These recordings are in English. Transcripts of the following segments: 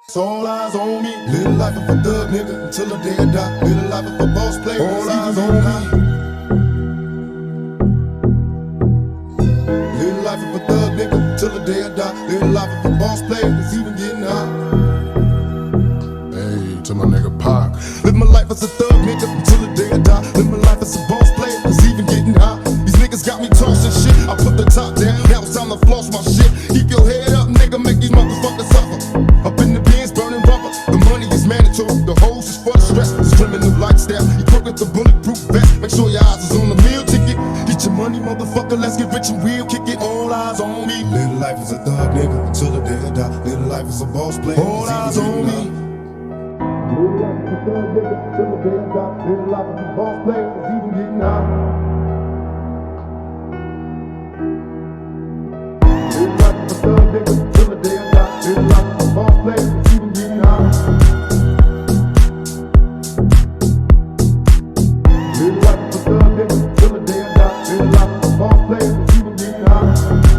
All eyes on me. Live life of a thug nigga until the day I die. Live life of a boss player. All eyes on me. Live life of a thug nigga until the day I die. Live life of a boss player. It's even getting high. Hey, to my nigga Pac. Live my life as a thug nigga until the day I die. Live my life as a boss player. It's even getting high. These niggas got me tossing shit. I put the top down. Now it's time to floss my shit. Keep your head up, nigga. Make these motherfuckers suffer. Up in the bins, burning rubber. The money is mandatory. The hose is for the stress. This criminal lifestyle. You crook with the bulletproof vest. Make sure your eyes is on the meal ticket. Get your money, motherfucker. Let's get rich and real. Kick it. All eyes on me. Live life as a thug nigga until the day I die. Live life as a boss player. All eyes on me. Live life as a thug nigga until the day I die. Live life as a boss player. It's even getting high. Live life as a thug nigga until the day I die. Live life as a boss player. It's even getting high. Live life as a thug nigga until the day I die. Live life as a boss player. It's even getting high.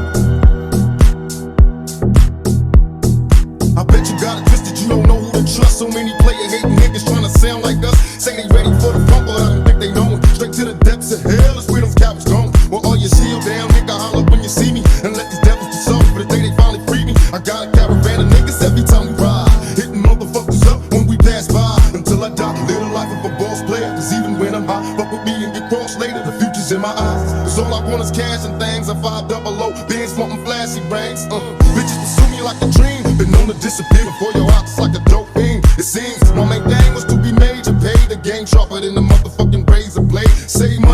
I bet you got it twisted. You don't know who to trust. So many player-hating niggas trying to sound like us. Say they ready for the funk, but I don't think they know it. Straight to the depths of hell is where them cowards gone. Well, all your shield down, nigga, holler when you see me. And let these devils be soft for the day they finally free me. I got a caravan of niggas every time we ride. Hitting motherfuckers up when we pass by. Until I die, live the life of a boss player. Cause even when I'm high, fuck with me and get crossed later. The future's in my eyes. Cause all I want is cash and things. I'm 500, bands wanting flashy rings. Bitches pursue me like a dream. Been known to disappear before your eyes like a dope fiend. It seems my main thing was to be major, pay the game sharper than the motherfucking razor blade. Say